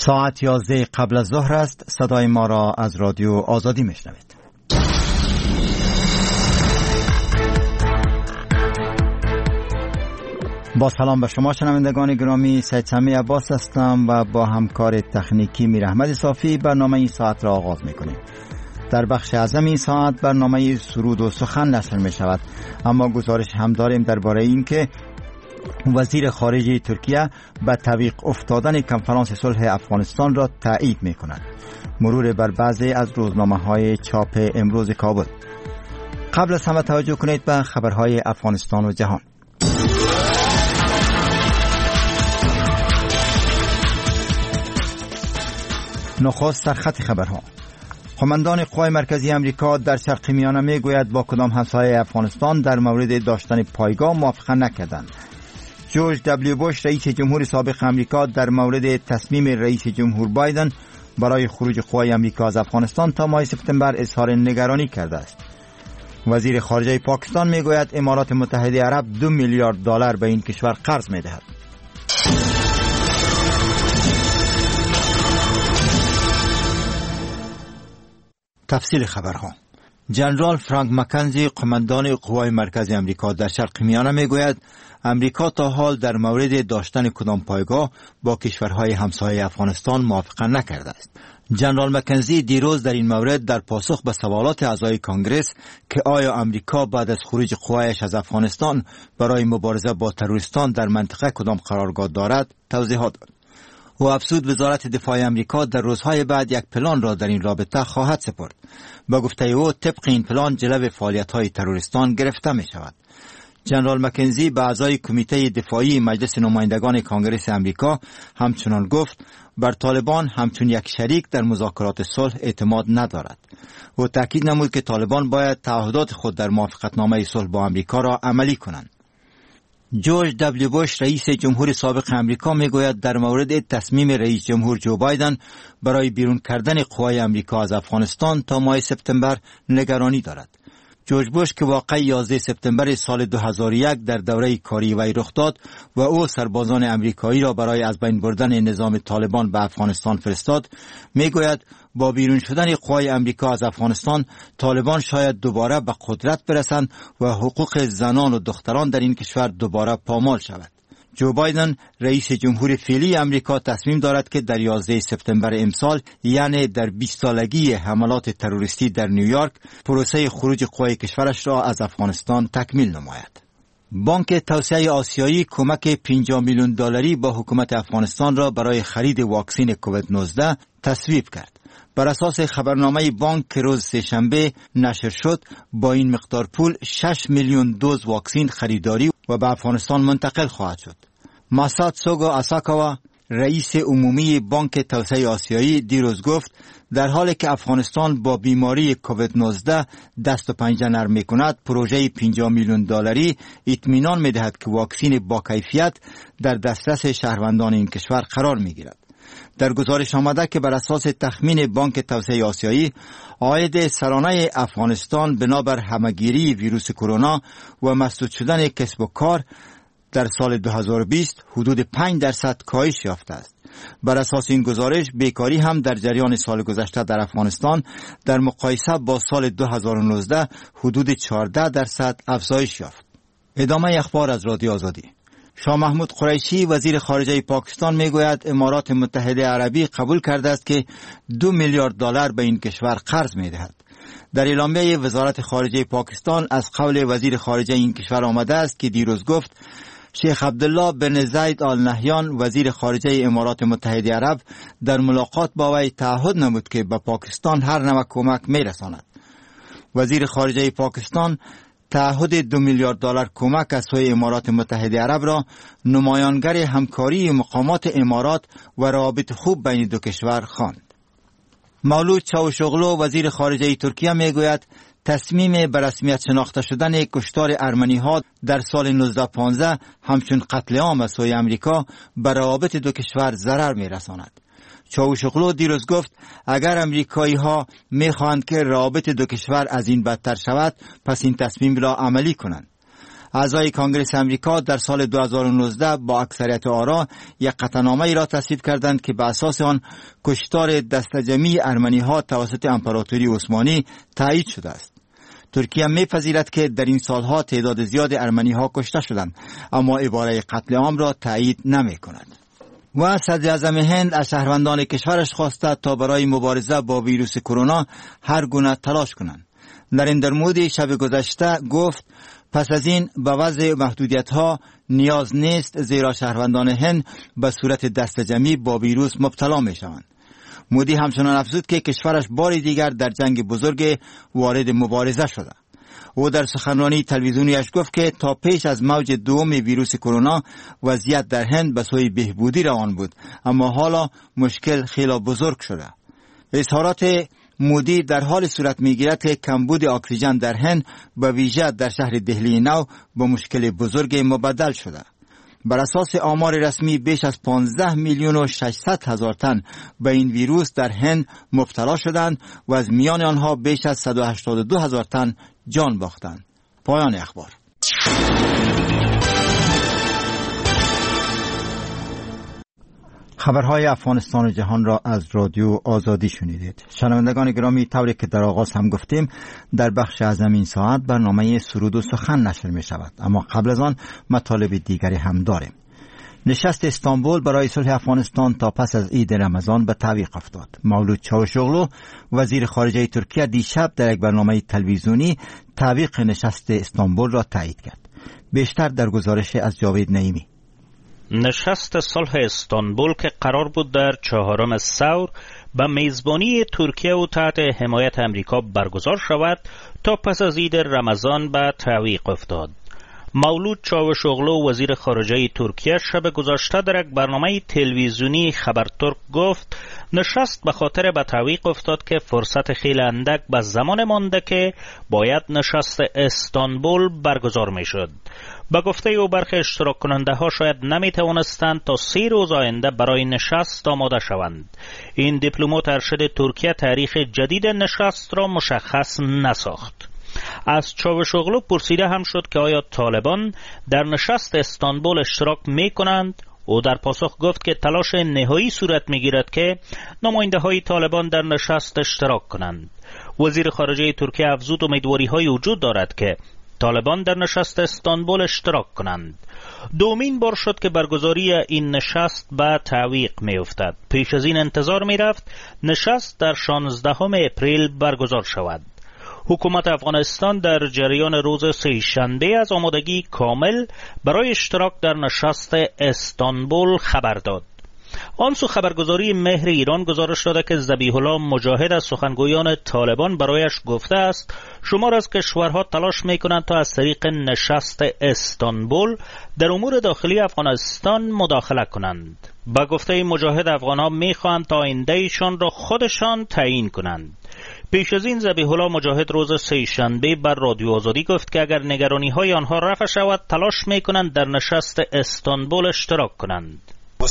ساعت 11 قبل از ظهر است. صدای ما را از رادیو آزادی میشنوید. با سلام به شما شنوندگان گرامی، سید سمی عباس هستم و با همکار تکنیکی میر احمد صافی برنامه این ساعت را آغاز میکنیم. در بخش اعظم این ساعت برنامه سرود و سخن نشر می شود، اما گزارش هم داریم درباره این که وزیر خارجه ترکیه به تعویق افتادن کنفرانس صلح افغانستان را تایید می کند. مرور بر بعضی از روزنامه‌های چاپ امروز کابل. قبل از همه توجه کنید به خبرهای افغانستان و جهان. نخست سرخط خبرها. قماندان قوای مرکزی امریکا در شرق میانه می گوید با کدام همسایه افغانستان در مورد داشتن پایگاه موافقت نکردند. جورج دبلیو بوش رئیس جمهور سابق امریکا در مورد تصمیم رئیس جمهور بایدن برای خروج قوای امریکا از افغانستان تا ماه سپتامبر اظهار نگرانی کرده است. وزیر خارجه پاکستان می گوید امارات متحده عرب 2 میلیارد دلار به این کشور قرض می دهد. تفصیل خبرها. جنرال فرانک مکنزی قماندان قوای مرکزی امریکا در شرق میانه می گوید امریکا تا حال در مورد داشتن کدام پایگاه با کشورهای همسایه افغانستان موافقت نکرده است. جنرال مکنزی دیروز در این مورد در پاسخ به سوالات اعضای کانگرس که آیا امریکا بعد از خروج قوایش از افغانستان برای مبارزه با تروریستان در منطقه کدام قرارگاه دارد توضیحات داد. و افزود وزارت دفاع امریکا در روزهای بعد یک پلان را در این رابطه خواهد سپرد. با گفته او طبق این پلان جلو فعالیت‌های تروریستان گرفته می شود. جنرال مکنزی به اعضای کمیته دفاعی مجلس نمایندگان کانگرس امریکا همچنان گفت بر طالبان همچون یک شریک در مذاکرات صلح اعتماد ندارد. او تاکید نمود که طالبان باید تعهدات خود در موافقتنامه صلح با امریکا را عملی کنند. جورج دبلیو بوش رئیس جمهور سابق امریکا میگوید در مورد تصمیم رئیس جمهور جو بایدن برای بیرون کردن قوای امریکا از افغانستان تا ماه سپتامبر نگرانی دارد. جورج بوش که واقع 11 سپتامبر سال 2001 در دوره کاری وی رخ داد و او سربازان امریکایی را برای از بین بردن نظام طالبان به افغانستان فرستاد، میگوید با بیرون شدن قوای امریکا از افغانستان طالبان شاید دوباره به قدرت برسند و حقوق زنان و دختران در این کشور دوباره پامال شود. جو بایدن رئیس جمهور فعلی امریکا تصمیم دارد که در 11 سپتامبر امسال، یعنی در 20 سالگی حملات تروریستی در نیویورک، پروسه خروج قوای کشورش را از افغانستان تکمیل نماید. بانک توسعه آسیایی کمک 50 میلیون دلاری با حکومت افغانستان را برای خرید واکسن کووید 19 تصویب کرد. بر اساس خبرنامه بانک که روز سه‌شنبه نشر شد، با این مقدار پول 6 میلیون دوز واکسن خریداری و به افغانستان منتقل خواهد شد. ماسات سوگو آساکاوا رئیس عمومی بانک توسعه آسیایی دیروز گفت در حالی که افغانستان با بیماری کووید 19 دست و پنجه نرم می‌کند، پروژه 50 میلیون دلاری اطمینان می‌دهد که واکسن با کیفیت در دسترس شهروندان این کشور قرار می‌گیرد. در گزارش آمده که بر اساس تخمین بانک توسعه آسیایی، عاید سرانه افغانستان بنابر همه‌گیری ویروس کرونا و مسدود شدن کسب و کار در سال 2020 حدود 5% کاهش یافته است. بر اساس این گزارش بیکاری هم در جریان سال گذشته در افغانستان در مقایسه با سال 2019 حدود 14% افزایش یافت. ادامه اخبار از رادیو آزادی. شاه محمود قریشی وزیر خارجه پاکستان میگوید امارات متحده عربی قبول کرده است که 2 میلیارد دلار به این کشور قرض میدهد. در اعلامیه وزارت خارجه پاکستان از قول وزیر خارجه این کشور آمده است که دیروز گفت شیخ عبدالله بن زاید آل نهیان وزیر خارجه امارات متحده عرب در ملاقات با وی تعهد نمود که به پاکستان هر نوع کمک میرساند. وزیر خارجه پاکستان تعهد 2 میلیارد دلار کمک از سوی امارات متحده عرب را نمایانگر همکاری مقامات امارات و روابط خوب بین دو کشور خواند. مولود چاوشوغلو وزیر خارجه ترکیه میگوید تصمیم به رسمیت شناخته شدن کشتار ارمنی‌ها در سال 1915 همچون قتل عام از سوی امریکا به روابط دو کشور ضرر می‌رساند. چاوشوغلو دیروز گفت اگر امریکایی‌ها می‌خواهند که روابط دو کشور از این بدتر شود، پس این تصمیم را عملی کنند. اعضای کانگرس امریکا در سال 2019 با اکثریت آرا یک قطعنامه ای را تصویب کردند که به اساس آن کشتار دسته‌جمعی ارمنی‌ها توسط امپراتوری عثمانی تایید شده است. ترکیه می‌پذیرد که در این سالها تعداد زیاد ارمنی‌ها کشته شدند، اما عباره قتل عام را تایید نمی‌کند. و صدر اعظم هند از شهروندان کشورش خواسته تا برای مبارزه با ویروس کرونا هر گونه تلاش کنند. نریندر مودی شب گذشته گفت پس از این به وضع محدودیت‌ها نیاز نیست، زیرا شهروندان هند به صورت دسته‌جمعی با ویروس مبتلا می‌شوند. مودی همچنان افزود که کشورش بار دیگر در جنگ بزرگ وارد مبارزه شده. او در سخنرانی تلویزیونیش گفت که تا پیش از موج دوم ویروس کرونا وضعیت در هند به سوی بهبودی روان بود، اما حالا مشکل خیلی بزرگ شده. اظهارات مودی در حال صورت میگیرد که کمبود اکسیژن در هند به ویژه در شهر دهلی نو به مشکل بزرگ مبدل شده. بر اساس آمار رسمی بیش از 15 میلیون و 600 هزار تن به این ویروس در هند مبتلا شدند و از میان آنها بیش از 182 هزار تن جان باختند. پایان اخبار. خبرهای افغانستان و جهان را از رادیو آزادی شنیدید. شنوندگان گرامی، طوری که در آغاز هم گفتیم، در بخش اعظم این ساعت برنامه سرود و سخن نشر می شود، اما قبل از آن مطالب دیگری هم داریم. نشست استانبول برای صلح افغانستان تا پس از عید رمضان به تعویق افتاد. مولود چاوشوغلو وزیر خارجه ترکیه دیشب در یک برنامه تلویزیونی تعویق نشست استانبول را تایید کرد. بیشتر در گزارش از جاوید نعیمی. نشست صلح استانبول که قرار بود در 4 ثور به میزبانی ترکیه و تحت حمایت امریکا برگزار شود، تا پس از عید رمضان به تعویق افتاد. مولود چاوشوغلو وزیر خارجه ترکیه شب گذشته در یک برنامه تلویزیونی خبرترک گفت نشست به خاطر به تعویق افتاد که فرصت خیلی اندک به زمان مانده که باید نشست استانبول برگزار می شد. به گفته او برخی اشتراک کننده ها شاید نمی توانستند تا 3 روز آینده برای نشست آماده شوند. این دیپلمات ارشد ترکیه تاریخ جدید نشست را مشخص نساخت. از چاوشوغلو پرسیده هم شد که آیا طالبان در نشست استانبول اشتراک می کنند؟ او در پاسخ گفت که تلاش نهایی صورت می گیرد که نماینده های طالبان در نشست اشتراک کنند. وزیر خارجه ترکیه افزود امیدواری های وجود دارد که طالبان در نشست استانبول اشتراک کنند. دومین بار شد که برگزاری این نشست به تعویق می افتد. پیش از این انتظار می رفت نشست در 16 اپریل برگزار شود. حکومت افغانستان در جریان روز سه‌شنبه از آمادگی کامل برای اشتراک در نشست استانبول خبر داد. آن سو خبرگزاری مهر ایران گزارش داده که ذبیح الله مجاهد از سخنگویان طالبان برایش گفته است شمار از کشورها تلاش میکنند تا از طریق نشست استانبول در امور داخلی افغانستان مداخله کنند. با گفته مجاهد افغانها میخواهند تا آینده ایشان را خودشان تعیین کنند. پیش از این ذبیح الله مجاهد روز سه‌شنبه بر رادیو آزادی گفت که اگر نگرانی های آنها رفع شود تلاش میکنند در نشست استانبول اشتراک کنند.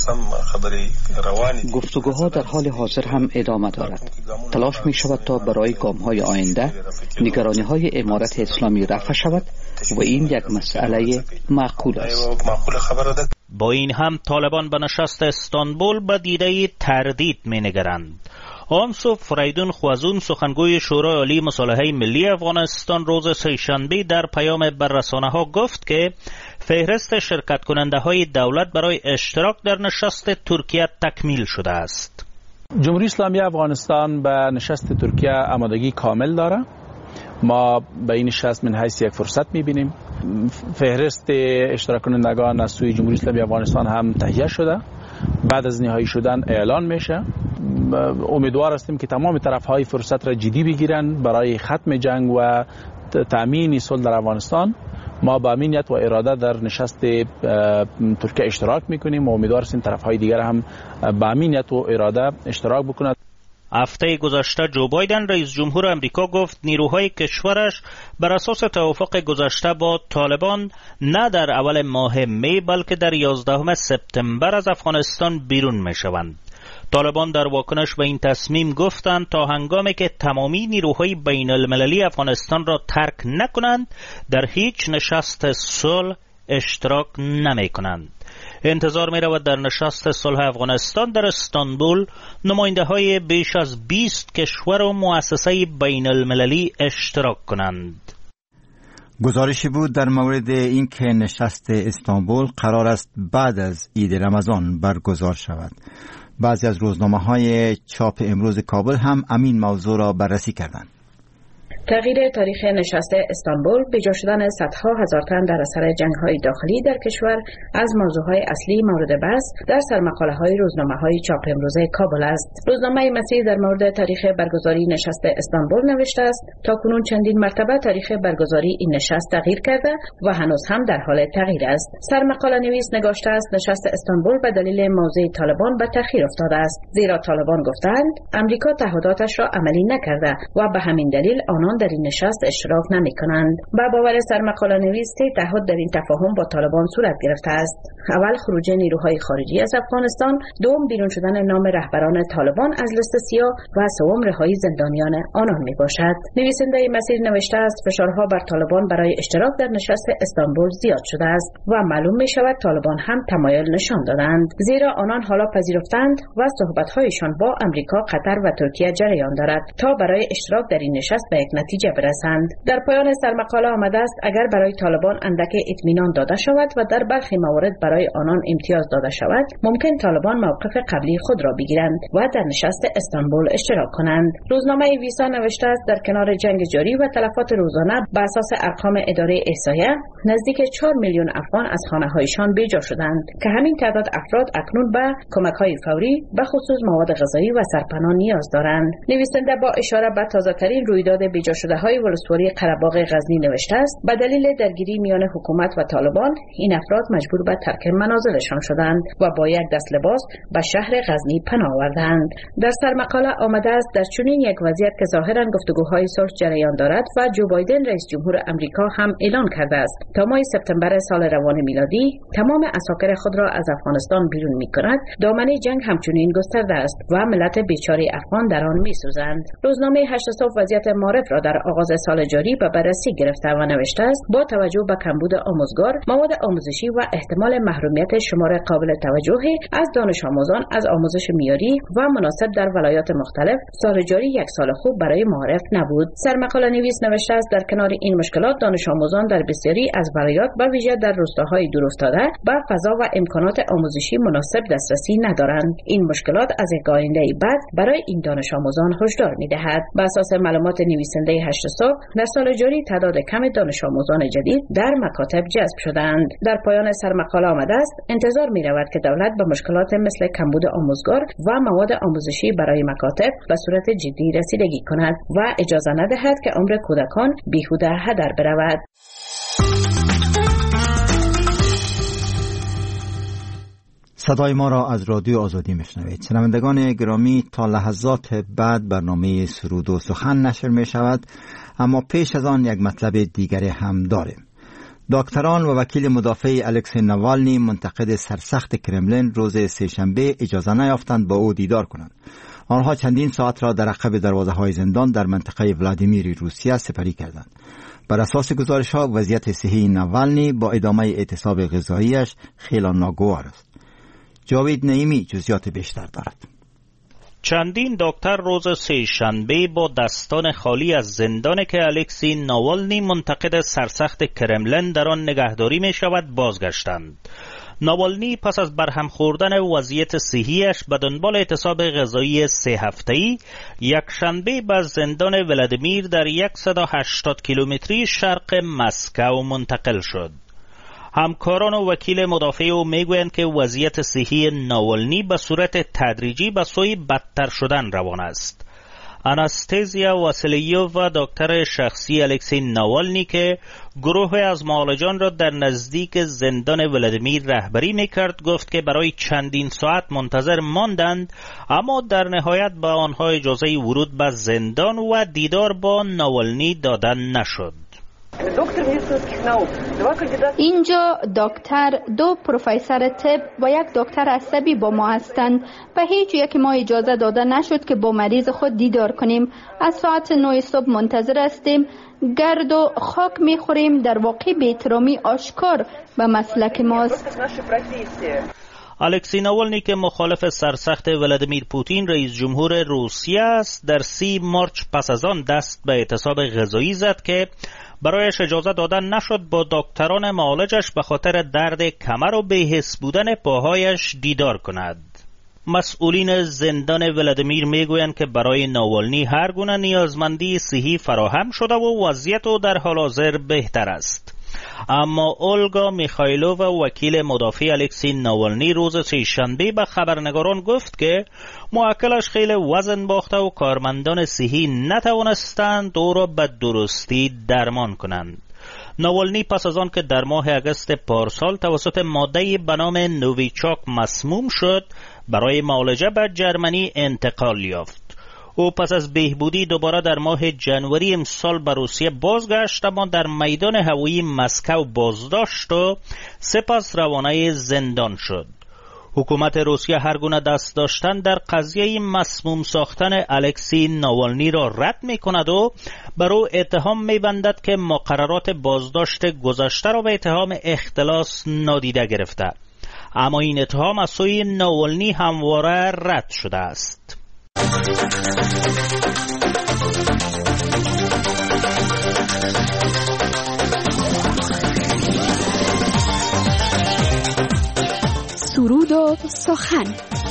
گفتگوها در حال حاضر هم ادامه دارد. تلاش می شود تا برای گام های آینده نگرانی های امارت اسلامی رفع شود و این یک مسئله معقول است. با این هم طالبان به نشست استانبول به دیده تردید می نگرند. آنسو فریدون خوازون سخنگوی شورای عالی مصالحه ملی افغانستان روز سه‌شنبه در پیام بر رسانه‌ها گفت که فهرست شرکت کننده های دولت برای اشتراک در نشست ترکیه تکمیل شده است. جمهوری اسلامی افغانستان به نشست ترکیه آمادگی کامل داره. ما به این نشست من حیث یک فرصت می‌بینیم. فهرست اشتراک کنندگان از سوی جمهوری اسلامی افغانستان هم تهیه شده. بعد از نهایی شدن اعلان میشه. امیدوار هستیم که تمام طرف‌های فرصت را جدی بگیرن برای ختم جنگ و تأمین صلح در افغانستان. ما با امنیت و اراده در نشست ترکیه اشتراک میکنیم و امیدوار هستیم طرف‌های دیگر هم با امنیت و اراده اشتراک بکنند. هفته گذشته جو بایدن رئیس جمهور امریکا گفت نیروهای کشورش بر اساس توافق گذشته با طالبان نه در اول ماه می بلکه در 11 سپتامبر از افغانستان بیرون می شوند. طالبان در واکنش به این تصمیم گفتند تا هنگامی که تمامی نیروهای بین المللی افغانستان را ترک نکنند در هیچ نشست صلح اشتراک نمی کنند. انتظار می رود در نشست صلح افغانستان در استانبول نماینده های بیش از 20 کشور و مؤسسه بین المللی اشتراک کنند. گزارشی بود در مورد اینکه نشست استانبول قرار است بعد از عید رمضان برگزار شود. بعضی از روزنامه‌های چاپ امروز کابل هم همین موضوع را بررسی کردند. تغییر تاریخ نشست استانبول، بجا شدن صدها هزار تن در اثر جنگ‌های داخلی در کشور از موضوعهای اصلی مورد بحث در سرمقاله‌های روزنامه‌های چاپ امروزه کابل است. روزنامه مسیر در مورد تاریخ برگزاری نشست استانبول نوشته است تاکنون چندین مرتبه تاریخ برگزاری این نشست تغییر کرده و هنوز هم در حال تغییر است. سرمقاله نویس نگاشته است نشست استانبول به دلیل موضع طالبان به تأخیر افتاده است، زیرا طالبان گفتند امریکا تعهداتش را عملی نکرده و به همین دلیل آنان در این نشست اشتراک نمی کنند. با باور سرمقاله نویس تعهد در این تفاهم با طالبان صورت گرفته است. اول خروج نیروهای خارجی از افغانستان، دوم بیرون شدن نام رهبران طالبان از لیست سیاه و سوم رهایی زندانیان آنان می باشد. نویسنده مسیر نوشته است فشارها بر طالبان برای اشتراک در نشست استانبول زیاد شده است و معلوم می شود طالبان هم تمایل نشان دادند، زیرا آنان حالا پذیرفتند و صحبت‌هایشان با امریکا، قطر و ترکیه جریان دارد تا برای اشتراک در این نشست به یک نتیجه برسند. در پایان سرمقاله آمده است اگر برای طالبان اندک اطمینان داده شود و در برخی موارد برای آنان امتیاز داده شود، ممکن طالبان موقف قبلی خود را بگیرند و در نشست استانبول اشتراک کنند. روزنامه ویسا نوشته است در کنار جنگ جاری و تلفات روزانه بر اساس ارقام اداره احصایه نزدیک 4 میلیون افغان از خانه‌هایشان بیجا شدند که همین تعداد افراد اکنون به کمک‌های فوری به خصوص مواد غذایی و سرپناه نیاز دارند. نویسنده با اشاره به تازه‌ترین رویداد بیجا شده‌های ولسوالی قره‌باغ غزنی نوشته است به دلیل درگیری میان حکومت و طالبان این افراد مجبور به ترک منازلشان شدند و با یک دست لباس به شهر غزنی پناه آوردند. در سرمقاله آمده است در چنین یک وضعیت که ظاهراً گفتگوهای صلح جریان دارد و جو بایدن رئیس جمهور آمریکا هم اعلان کرده است تا ماه سپتامبر سال روان میلادی تمام اساکر خود را از افغانستان بیرون می‌کند، دامنه جنگ همچنین گسترده است و ملت بیچاره افغان در آن می‌سوزند. روزنامه 8 صبح وضعیت معارف را در آغاز سال جاری به بررسی گرفته و نوشته است با توجه به کمبود آموزگار، مواد آموزشی و احتمال محرومیت شمار قابل توجهی از دانش آموزان از آموزش معیاری و مناسب در ولایات مختلف، سال جاری یک سال خوب برای معارف نبود. سرمقاله نویس نوشته است در کنار این مشکلات دانش آموزان در بسیاری از ولایات و ویژه در روستاهای دورافتاده به فضا و امکانات آموزشی مناسب دسترسی ندارند. این مشکلات از یک آینده بعد برای این دانش آموزان هشدار می‌دهد. بر اساس معلومات نویسنده 8 صبح در سال جاری تعداد کم دانش آموزان جدید در مکاتب جذب شدند. در پایان سرمقاله آمده است انتظار می رود که دولت به مشکلات مثل کمبود آموزگار و مواد آموزشی برای مکاتب به صورت جدی رسیدگی کند و اجازه ندهد که عمر کودکان بیهوده هدر برود. صدای ما را از رادیو آزادی میشنوید. شنوندگان گرامی، تا لحظات بعد برنامه سرود و سخن نشر می شود، اما پیش از آن یک مطلب دیگری هم داریم. دکتران و وکیل مدافع الکسی نوالنی منتقد سرسخت کرملین روز سه‌شنبه اجازه نیافتند با او دیدار کنند. آنها چندین ساعت را در عقب دروازه‌های زندان در منطقه ولادیمیری روسیه سپری کردند. بر اساس گزارش‌ها وضعیت صحی نوالنی با ادامه اعتصاب غذایی‌اش خیلی ناگوار است. جاوید نعیمی جزئیات بیشتر دارد. چندین دکتر روز سه‌شنبه با دستان خالی از زندان که الکسی ناوالنی منتقد سرسخت کرملین در آن نگهداری می شود بازگشتند. ناوالنی پس از برهم خوردن وضعیت صحیش به دنبال اعتصاب غذایی 3 هفته‌ای یک شنبه به زندان ولادیمیر در 180 کیلومتری شرق مسکو منتقل شد. همکاران و وکیل مدافع او میگویند که وضعیت صحی ناوالنی به صورت تدریجی به سوی بدتر شدن روان است. آناستازیا واسیلیووا دکتر شخصی الکسی ناوالنی که گروه از معالجان را در نزدیک زندان ولادیمیر رهبری میکرد گفت که برای چندین ساعت منتظر ماندند، اما در نهایت به آنها اجازه ورود به زندان و دیدار با ناوالنی دادن نشد. اینجا دکتر، 2 پروفسور طب و 1 دکتر عصبی با ما هستند و هیچ یک ما اجازه داده نشد که با مریض خود دیدار کنیم. از ساعت 9 صبح منتظر هستیم. گرد و خاک میخوریم. در واقع بی‌احترامی آشکار به مسلک ماست. الکسی ناولنی که مخالف سرسخت ولادیمیر پوتین رئیس جمهور روسیه است، در 30 مارچ پس از آن دست به اعتصاب غذایی زد که برایش اجازه دادن نشد با دکتران معالجش به خاطر درد کمر و بی‌حس بودن پاهایش دیدار کند. مسئولین زندان ولادیمیر میگویند که برای ناولنی هر گونه نیازمندی صحی فراهم شده و وضعیت او در حال حاضر بهتر است. اما اولگا میخایلووا، وکیل مدافع الکسی ناولنی، روز سه‌شنبه به خبرنگاران گفت که موکلش خیلی وزن باخته و کارمندان صحی نتوانستند او را به درستی درمان کنند. ناولنی پس از آن که در ماه اگست پارسال توسط ماده‌ای به نام نوویچاک مسموم شد، برای معالجه به جرمنی انتقال یافت. او پس از بهبودی دوباره در ماه جنوری امسال به روسیه بازگشت، اما در میدان هوایی مسکو بازداشت و سپس روانه زندان شد. حکومت روسیه هر گونه دست داشتن در قضیه مسموم ساختن الکسی ناولنی را رد می کند و بر او اتهام می بندد که مقررات بازداشت گذشته را به اتهام اختلاس نادیده گرفته. اما این اتهام از سوی ناولنی همواره رد شده است. سرود و سخن.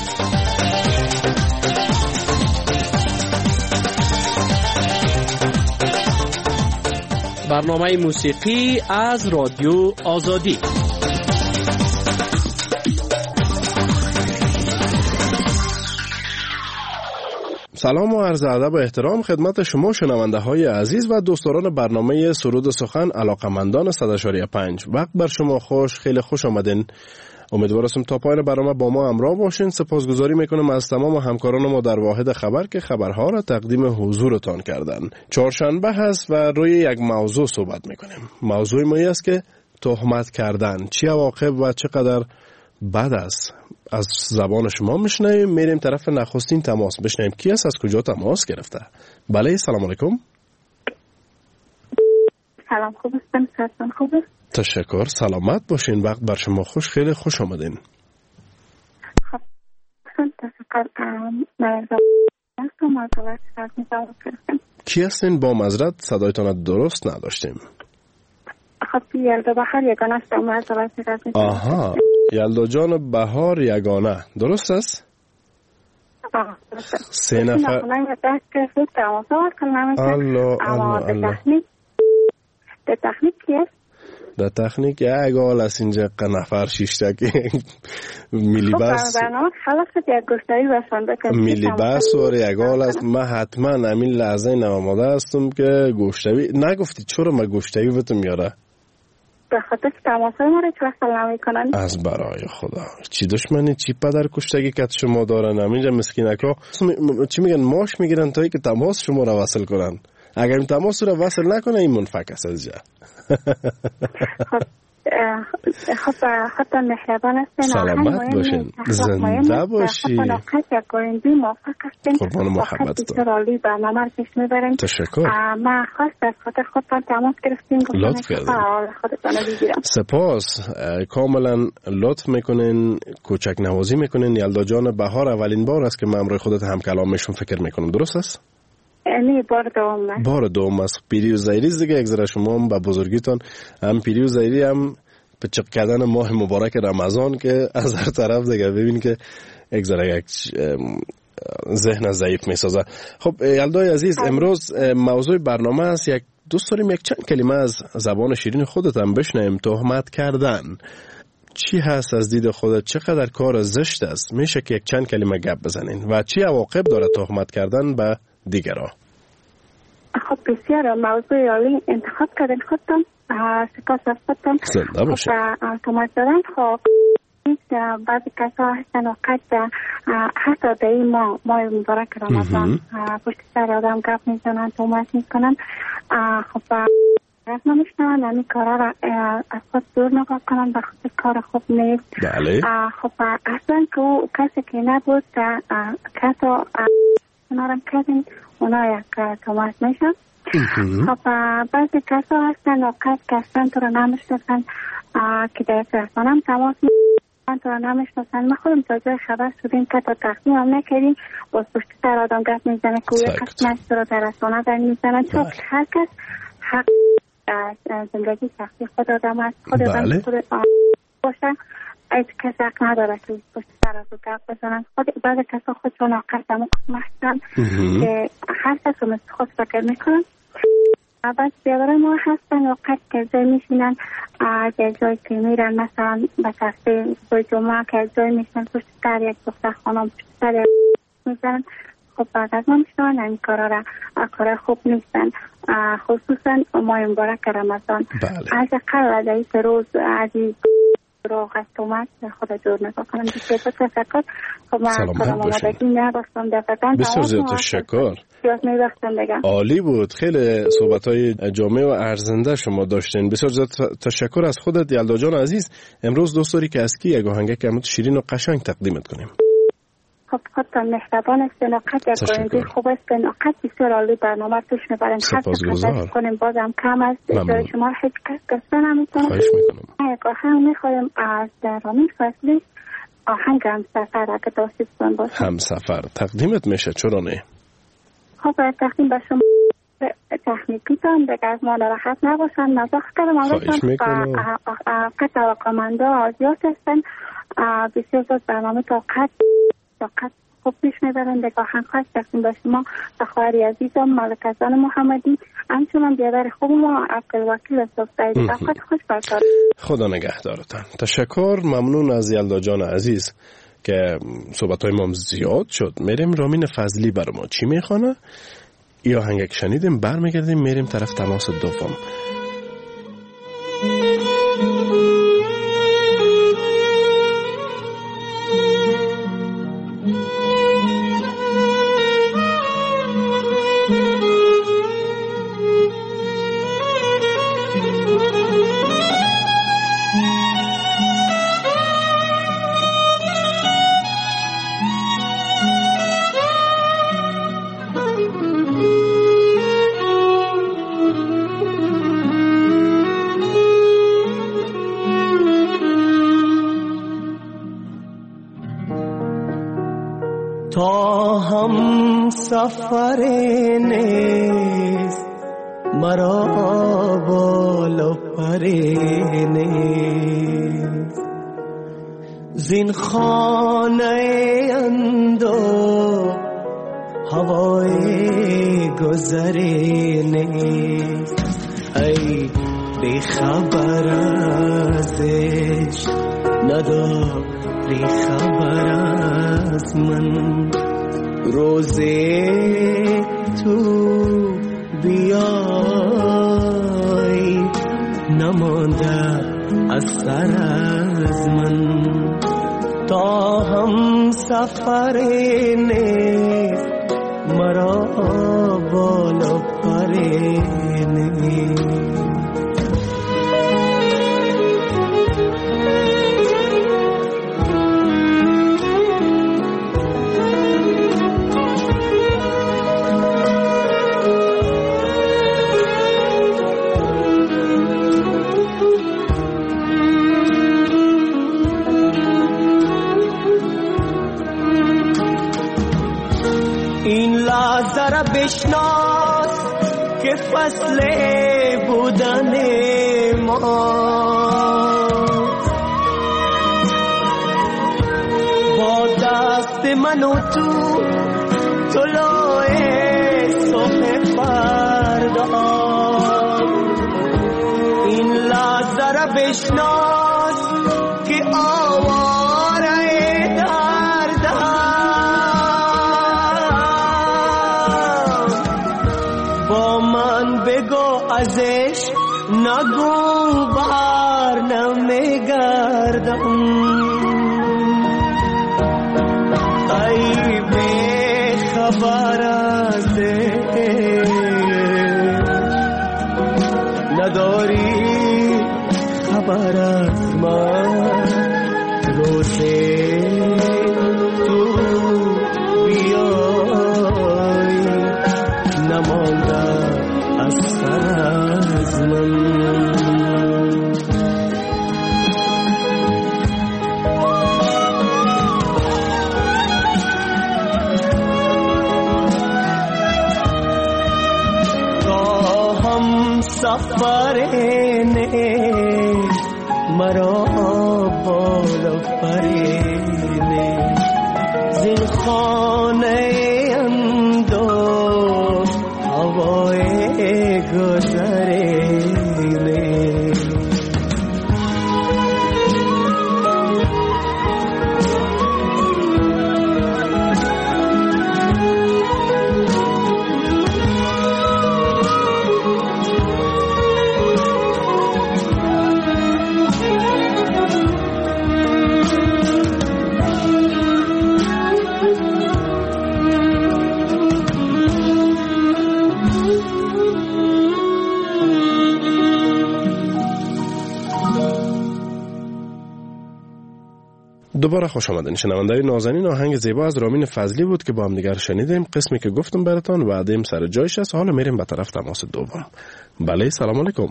برنامه موسیقی از رادیو آزادی. سلام و عرض ادب و احترام خدمت شما شنونده های عزیز و دوستداران برنامه سرود و سخن علاقمندان 100.5. وقت بر شما خوش، خیلی خوش آمدین. امیدوارم تا پایان برنامه با ما همراه باشین. سپاسگزاری میکنم از تمام همکاران ما در واحد خبر که خبرها را تقدیم حضورتان کردن. چهارشنبه هست و روی یک موضوع صحبت میکنیم. موضوع ما است که تهمت کردن چی عواقب و چقدر بد است. از زبان شما میشنویم. میریم طرف نخستین تماس بشنویم کی است، از کجا تماس گرفته. بله، سلام علیکم. سلام، خوب هستم. سلام، خوب است. تشکر، سلامت باشین. وقت بر شما خوش، خیلی خوش آمدین. خب تشکر. کی هستین؟ با معذرت صدایتان درست نداشتیم. خب یلدا بهار یگانه است. آها، یلدا جان بهار یگانه، درست است؟ سه نفر. تکنیک کیست؟ در تکنیک یک آل است اینجا نفر شیشته که میلی بس برنامه خلاص یک گوشتایی بسنده میلی بس و یک آل است. من حتما همین لحظه نماماده هستم که گوشتایی نگفتی. چرا من گوشتایی بتم یاره؟ به خاطر که تماسای ما را چرا سلام میکنن. از برای خدا چی دشمنی، چی پدر کشتگی که شما دارن همینجا مسکینکا چی میگن، ماش میگیرن تا ای که تماس شما را وصل کنن. اگر این تماس را وصل نکنه این منفک است از جا. خب خطا مهربان هستین. سلامت باشین، زنده باشین. قربان محبتتون. تشکر. ما خواست از خاطر خودتان تماس گرفتیم. لطف کردین. سپاس. کاملا لطف میکنین، کوچک نوازی میکنین. یلدا جان بهار اولین بار است که من امروی خودت هم کلام میشون فکر میکنم، درست است؟ نه، بار دوم است. پیری و زایریز دیگه اگذره شما هم به بزرگیتان هم پیری و زایری هم پچق کردن ماه مبارک رمضان که از هر طرف دیگه ببین که اگذره یک ذهن ضعیف میسازه. خب یلدای عزیز، امروز موضوع برنامه است. یک دوست داریم یک چند کلمه از زبان شیرین خودت هم بشنویم. تهمت کردن چی هست از دید خودت؟ چقدر کار زشت است؟ میشه که یک چند کلمه گپ بزنین و چی عواقب داره تهمت کردن به دیگران؟ خب بسیار موضوع عالی انتخاب کردن خودتان. سپاس از خودتان. زنده باشید. تهمت دادن خب بعضی کسا هستن وقت حتی در این ماه مبارک رمضان پشت سر آدم گپ میزنن، تهمت میکنن. خب رسما میشنم نمی کارا را از خود دور نگاه کنم، به خود کار خوب نیست. بله. خب اصلا که او کسی که نبود کسی کنارم کردیم اونا یک تومت میشن. خب بعضی کسا هستن اوقات که اصلا تو را نمیشناسن که در رسانم تماس میشن تو را نمیشناسن. ما خودم تا جای خبر شدیم که تا تقدیم هم نکردیم باز پشت سر آدم گفت میزنه که او یک قسمت تو را در رسانه در میزنن، چون هر کس حق زندگی شخصی خود آدم هست، خود آدم خود باشه، هیچ کس حق نداره که پشت سر آدم گفت بزنن. بعضی کسا خودشون آقل دمو هستن که هر کس رو مثل خود فکر میکنن. بعد بیادر ما هستن وقت که جای میشینن در جای که میرن، مثلا به تفته روی جمعه که جای میشنن پشت سر یک دختر خانم پشت سر یک میزنن. خب بعد از ما میشنن این کارا را کار خوب نیستن، خصوصا ماه مبارک رمضان. از اقل از این روز از این رو قصد اومد خود جور نگاه کنم. بسیار تشکر. خب من کارم آمدگی نباستم دفتن. بسیار زیاد تشکر. عالی بود. خیلی صحبت‌های جامع و ارزنده شما داشتین. بسیار زیاد تشکر از خودت یلدا جان عزیز. امروز دوست داری که از کی یک آهنگ که شیرین و قشنگ تقدیمت کنیم؟ خب خودتان مهربان است، نقد یک گوینده خوب است، نقد بسیار عالی برنامه توش میبرین. سپاسگزار. کنیم بازم کم است. جای شما هیچ کس گفتن نمیتونه. خواهش میکنم. یک آهنگ میخوایم از رامین فضلی، آهنگ همسفر اگه داستان باشه. همسفر تقدیمت میشه، چرا نه؟ خب تقدیم به شما تکنیکیتان دیگه از ما ناراحت نباشن. مزاق کردم آمدتان قطع علاقمنده آزیات هستن. بسیار زود برنامه تا قد خوب پیش میبرن. دیگه آهنگ خواهد تقدیم به شما خواهری عزیزم ملکزان محمدی، همچنان بیادر خوب ما عبدالوکیل صفدهی. اوقات خوش برکار. خدا نگهدارتان. تشکر، ممنون از یلدا جان عزیز که صحبت‌های ما زیاد شد. میریم رامین فضلی بر ما چی میخوانه؟ یا آهنگ شنیدیم، برمیگردیم میریم طرف تماس دوم. تا هم سفر نیست مرا بال و پر نیست، زین خانه اندو هوای گذر نیست. ای بی خبر ازش نداری خبر از من، روزی تو بیای نمانده اثر از من. تا هم سفر نیست مرا بالا پر نیست. ذره بشناس که فصل بودن ما با دست من و تو طلوع صبح فردا. این لحظه بشناس که آواره ازش نگو بر نمیگردم. ای بی خبر ازش نداری خبر از من روزه تو بیای نمانده از سر از من سفرینه مرا بالا فرینه زین خانه اندو هوای گذرینه دوباره خوش آمدین شنونده‌های نازنین. آهنگ زیبا از رامین فضلی بود که با هم دیگر شنیدیم. قسمی که گفتم براتون وعده‌ام سر جایش است. حالا میریم به طرف تماس دوم. بله سلام علیکم.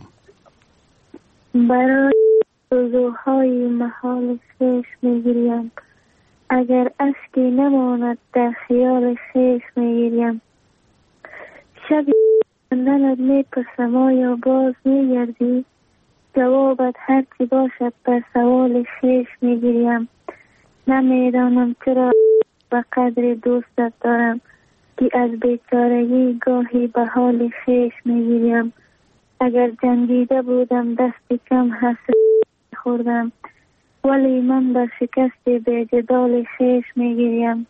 برای روزهای محال خیش میگیریم اگر اشکی نماند در خیال خیش میگیریم شبی کندنت میپرسم آیا باز میگردی جوابت هرچی باشد بر سوال خیش میگیریم نمیدانم چرا به قدر دوستت دارم که از بیچارگی گاهی به حال خیش میگیریم اگر جنگیده بودم دست کم حسرت خوردم ولی من بر شکست بی‌جدال خیش میگیریم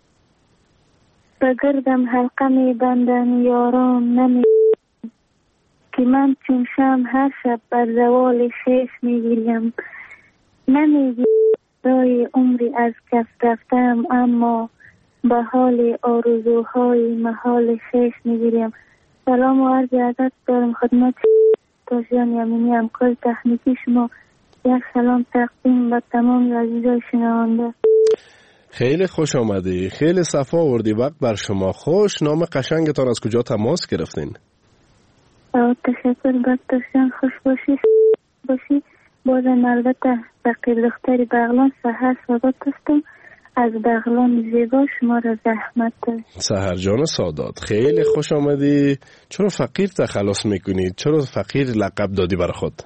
بگردم حلقه میبندن یاران نمی که من چون شم هر شب بر زوال خیش میگیریم نمیگی برای عمری از کف رفتم اما به حال آرزوهای محال خیش میگیریم. سلام و عرض ادب دارم خدمت تاجیان یمینی همکار تکنیکی شما. یک سلام تقدیم به تمام عزیزای شنونده. خیلی خوش آمدی، خیلی صفا آوردی، وقت بر شما خوش. نام قشنگتان از کجا تماس گرفتین؟ تشکر بطرشان خوش باشی بازم البته فقیر دختری بغلان سحر سادات هستم از بغلان زیبا شما را زحمت دارم. سحر جان سادات خیلی خوش آمدی. چرا فقیر تخلص میکنی؟ چرا فقیر لقب دادی بر خود؟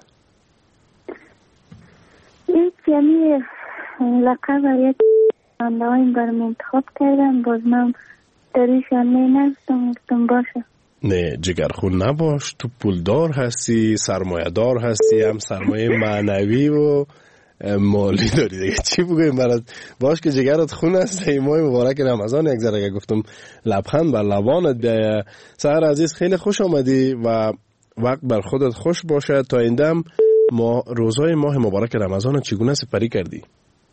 یک یعنی لقب یک اندهایم برم انتخاب کردم باز من دریشان می نستم گفتم باشه. نه جگرخون نباش، تو پولدار هستی، سرمایه‌دار هستی، هم سرمایه معنوی و مالی داری دیگه چی بگویم برات. باش که جگرت خون است. این ماه مبارک رمضان یک ذره اگه گفتم لبخند بر لبانت بیاید. سحر عزیز خیلی خوش آمدی و وقت بر خودت خوش باشه. تا این دم روزهای ماه مبارک رمضان چگونه سپری کردی؟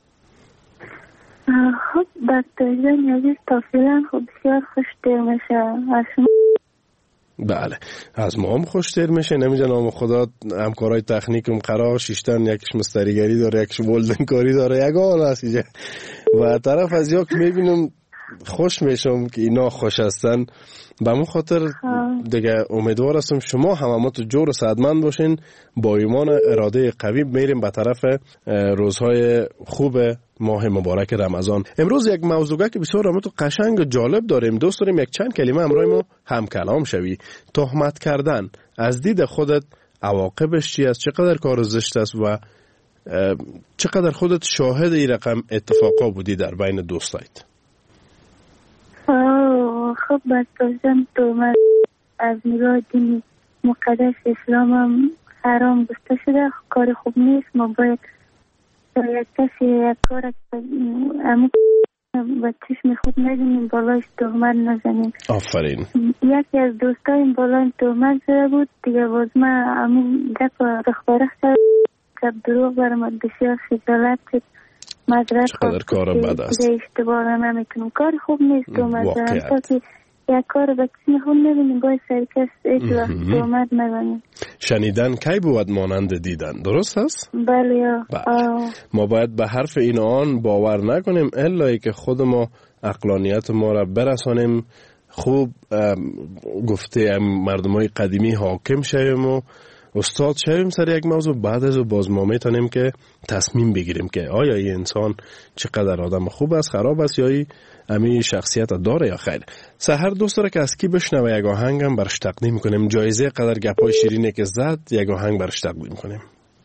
خب بطرجان عزیز تا فعلا خب بسیار خوش دیر میشه. بله از ما هم خوشتر میشه. نمیجه نام خدا همکارای تکنیکم قرار شیشتن یکیش مستریگری داره یکیش ولدن کاری داره یگان هست و طرف از یک میبینم خوش میشم که اینا خوش هستن. به من خاطر دیگه امیدوار هستم شما همه تو جور و سعادتمند باشین. با ایمان اراده قوی میریم به طرف روزهای خوب ماه مبارک رمضان. امروز یک موضوعی که بسیار همه تو قشنگ و جالب داریم. دوست داریم یک چند کلمه همراه ما هم کلام شوی. تهمت کردن از دید خودت عواقبش چی است؟ چقدر کار زشت است و چقدر خودت شاهد این رقم اتفاقا بودی در بین دوستایت؟ خب بسازم تهمت از نگاه دین مقدس اسلام هم حرام گفته شده. کار خوب نیست. ما باید یک کسی یک کار امو و چشم خود نزنیم بالایش تهمت نزنیم. آفرین. یکی از دوستایم بالای تهمت زده بود دیگه باز من امو گپ رخبرخ شد دروغ برم بسیار خجالت شد. چقدر کار بد است. اشتباه نمیکنم. کار خوب نیست تهمت زدن. تا که یک کار به چشم خود نبینیم باید سرکس ایت وقت تهمت نزنیم. شنیدن کی بود مانند دیدن، درست است؟ بله. ما باید به حرف این آن باور نکنیم الا که خود ما عقلانیت ما را برسانیم، خوب گفته مردمای قدیمی حاکم شویم و استاد شویم سر یک موضوع، بعد از باز ما میتونیم که تصمیم بگیریم که آیا این انسان چقدر آدم خوب است، خراب است، یا امی شخصیت داره یا خیر. سحر دوست داره که از کی بشنوه یک آهنگم برش تقدیم کنیم، جایزه قدر گپای شیرینی که زد یک آهنگ برش تقدیم کنیم.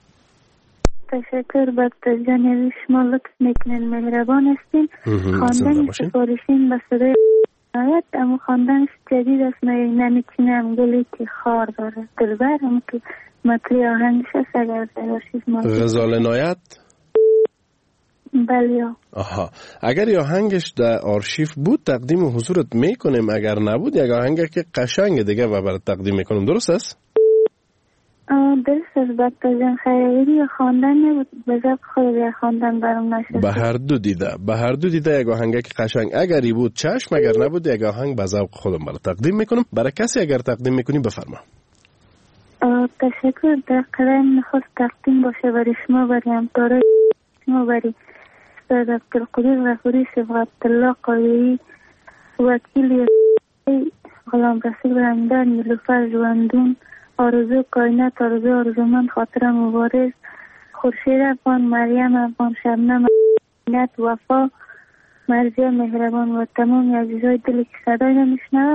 تشکر بکتر جان، شما لطف میکنین، مهربان هستین. خواندن سفارشین به صدای آیت، اما خواندنش جدید است، نمیتونم، گلی که خار داره دلبر، اما که مطلی آهنگش هست اگر دراشید ما غزال نایت. بله. آها، اگر یه آهنگش در آرشیف بود تقدیم حضورت میکنیم، اگر نبود یک آهنگ که قشنگ دیگه و برات تقدیم میکنم، درست است؟ درست است بکتر جان، خیلی خواندن نبود، به ذوق خود یا خواندن برام نشد. به هر دو دیده یک آهنگ که قشنگ اگری بود چشم، اگر نبود یک آهنگ به ذوق خودم برات تقدیم میکنم. برای کسی اگر تقدیم میکنی بفرما. تشکر. در قلم نخواست تقدیم باشه برای شما، برای همکارای شما، برای استاد عبدالقدیر غفوری، صبغت الله قایعی، وکیل غلام رسول رنگدار، نیلوفر جواندون، آرزو کائنات، آرزومند، خاطر مبارز، خورشید افغان، مریم افغان، شبنم افغان، وفا، مرزی مهربان و تمام عزیزای دلی که صدای نمیشنوم.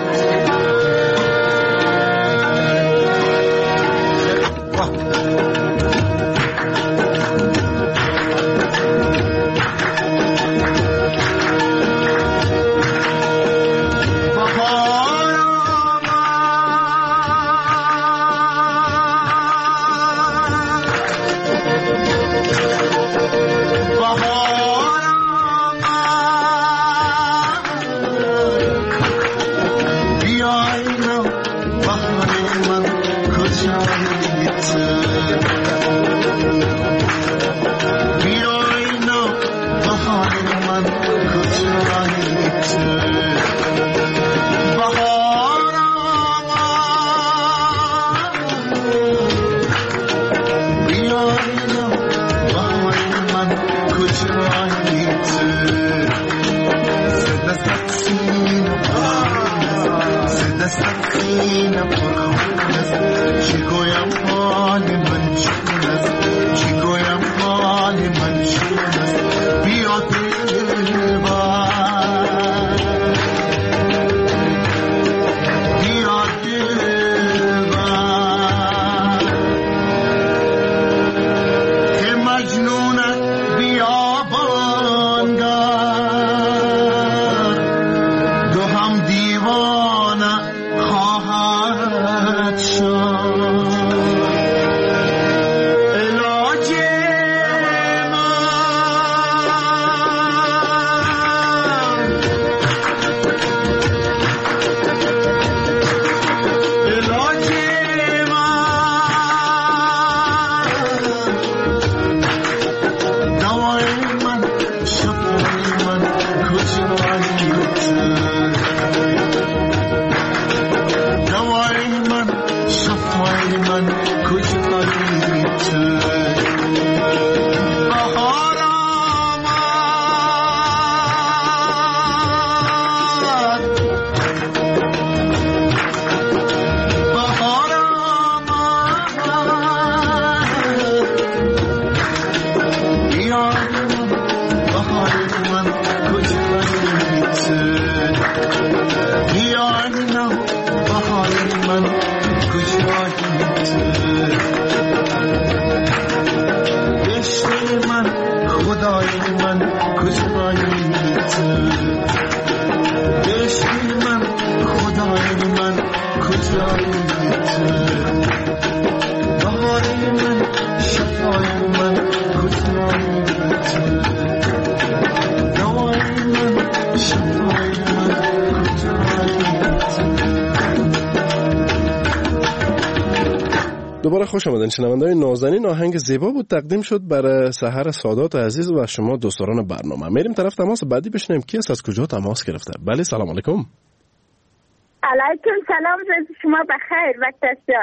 دوباره خوش آمدین شنوندگان نازنین. آهنگ زیبا بود تقدیم شد برای سحر سادات عزیز و شما دوستان برنامه. میریم طرف تماس بعدی بشنویم کی است، از کجا تماس گرفته. بله سلام علیکم. علیکم سلام، روز شما بخیر وقت جان.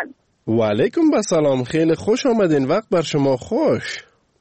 و علیکم السلام، خیلی خوش آمدین، وقت بر شما خوش.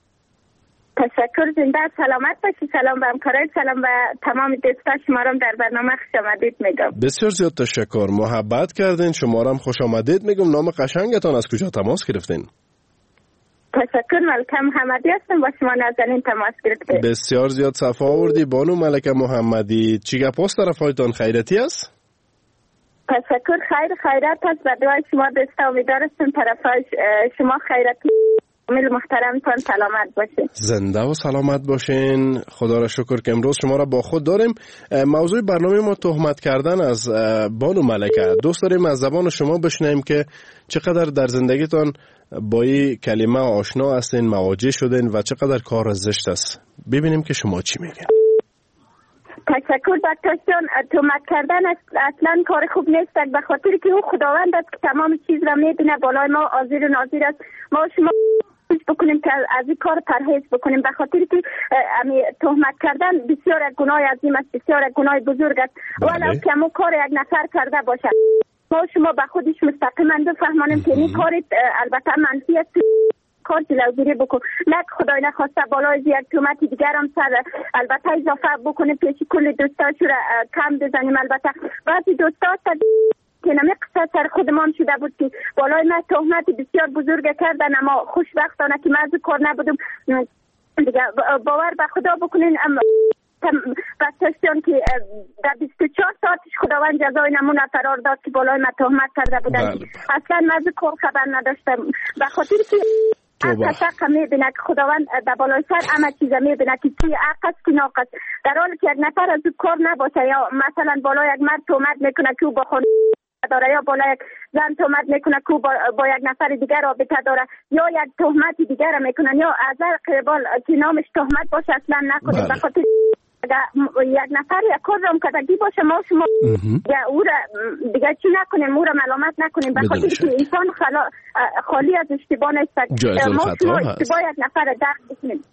تشکر، زنده سلامت باشی. سلام به همکارای، سلام به تمام دوستان شما را در برنامه خوش آمدید میگم. بسیار زیاد تشکر، محبت کردین، شما را هم خوش آمدید میگم. نام قشنگتان از کجا تماس گرفتین؟ تشکر، ملکه محمدی هستم، با شما نازنین تماس گرفتیم. بسیار زیاد صفا آوردی بانو ملکه محمدی. چی گپ است طرفایتان، خیرتی است؟ تشکر، خیرت است. به دعای شما دست امیدوار هستم طرفای شما خیرتی کامل محترمتان سلامت باشین. زنده و سلامت باشین. خدا را شکر که امروز شما را با خود داریم. موضوع برنامه ما تهمت کردن از بانو ملکه. دوست داریم از زبان شما بشنویم که چقدر در زندگیتان با این کلمه آشنا هستین، مواجه شدین و چقدر کار زشت است. ببینیم که شما چی میگین. تشکر دکتر جان. تهمت کردن اصلا کار خوب نیست، به خاطر که او خداوند است که تمام چیز را میدونه، بالای ما حاضر و ناظر است. ما شما بکنیم که از این کار پرهیز بکنیم، به خاطر که تهمت کردن بسیار گناه عظیم است، بسیار گناه بزرگ است. ولو که مو کار یک نفر کرده باشد، ما شما به خودش مستقیما بفهمانیم که این کار البته منفی است، کار جلوگیری بکن، نه خدای نخواسته بالای یک تهمت دیگر هم سر البته اضافه بکنیم، پیش کل دوستاش را کم بزنیم. البته بعضی دوستا که نمی قصه سر خودمان شده بود که بالای من تهمت بسیار بزرگ کردن، اما خوشبختانه که من از کار نبودم دیگه. باور به خدا بکنین بچه‌شان که در 24 ساعتش خداوند جزای نمونه فرار داد که بالای من تهمت کرده بودن. اصلا من از کار خبر نداشتم، به خاطر که حق میبینه که خداوند در بالای سر همه چیزا میبینه که چی حق است که ناقص. در حالی که یک نفر از کار نباشه، یا مثلا بالای یک مرد تهمت میکنه که او با خانه داره، یا بالا یک زن تهمت میکنه که با یک نفر دیگر رابطه داره، یا یک تهمت دیگر میکنن، یا از هر قبال که نامش تهمت باشه اصلا نکنید. به خاطر یک نفر یک کار را کردگی باشه، ما شما او را دیگه چی نکنیم، او را ملامت نکنیم، به خاطر که انسان خالی از اشتباه نیست. ما شما اشتباه یک نفر درک بکنیم.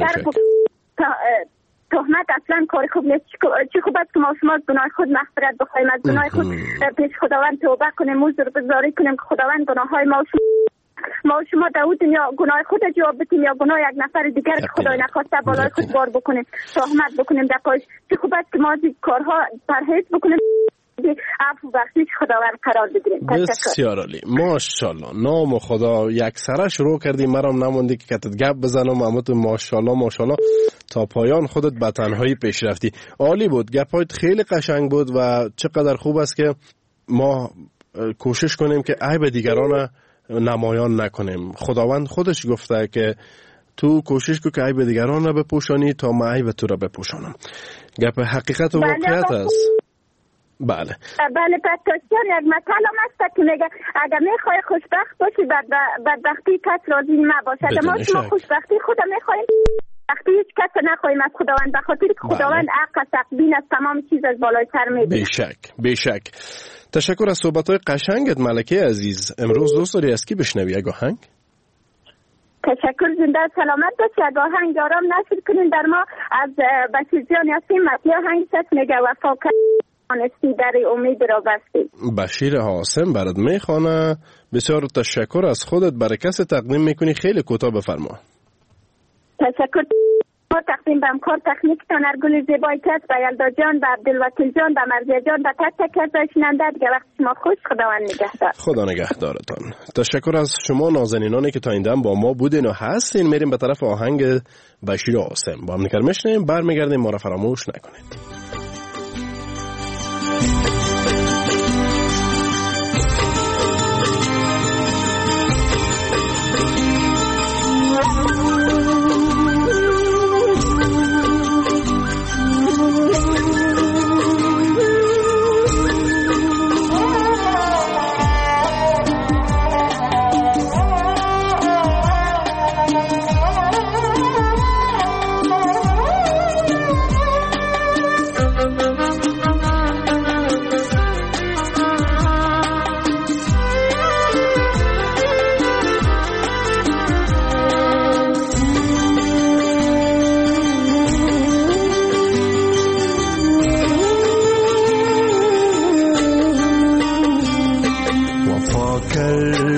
تهمت اصلا کار خوب نیست. چی خوب است که ما شما از گناه خود مغفرت بخوایم، از گناه خود پیش خداوند توبه کنیم، عذر بزاری کنیم که خداوند گناه های ما شما در دنیا گناه خود جواب بدیم، یا گناه یک نفر دیگر که خدای نخواسته بالای خود بار بکنیم، تهمت بکنیم در پایش. چی خوب است که ما از این کارها پرهیز بکنیم، عفو بخشش خداوند قرار بگیریم. بسیار عالی، ماشاءالله. نام خدا یک سره شروع کردی، مرام نموندی که کتت گپ بزنم، اما تو ماشاءالله تا پایان خودت به تنهایی پیش رفتی. عالی بود، گپایت خیلی قشنگ بود و چقدر خوب است که ما کوشش کنیم که عیب دیگران نمایان نکنیم. خداوند خودش گفته که تو کوشش کن که عیب دیگران را بپوشانی تا من عیب تو را بپوشانم. گپ حقیقت و واقعیت است. بله پتاسیان یک مثال هم است که میگه اگر میخوای خوشبخت باشی بدبختی کس راضی نباشد. ما شما خوشبختی خود میخوایم، وقتی هیچ کس نخواهیم از خداوند، به خاطر که خداوند حق است، بین از تمام چیز از بالای سر میبینه. بیشک. تشکر از صحبت‌های قشنگت ملکه عزیز. امروز دوست داری از کی بشنوی یک آهنگ؟ تشکر، زنده سلامت باشی. یک آهنگ آرام نشر کنین در ما از بشیر جان یاسین. مطلع آهنگ است میگه وفا کردی در امید را بستی. بشیر حاسم برات میخوانه. بسیار تشکر از خودت، برای کسی تقدیم میکنی؟ خیلی کوتاه بفرما. تشکر. تقدیم به همکار تکنیکتان ارگل زیبایی کس، به یلدا جان، به عبدالوکیل جان، به مرزیه جان، به تک از شنونده دیگه. وقت شما خوش، خداوند نگهدار. خدا نگهدارتان. تشکر از شما نازنینانی که تا این دم با ما بودین و هستین. میریم به طرف آهنگ بشیر حاسم، با هم نکر میشنیم، برمیگردیم، ما را فراموش نکنید.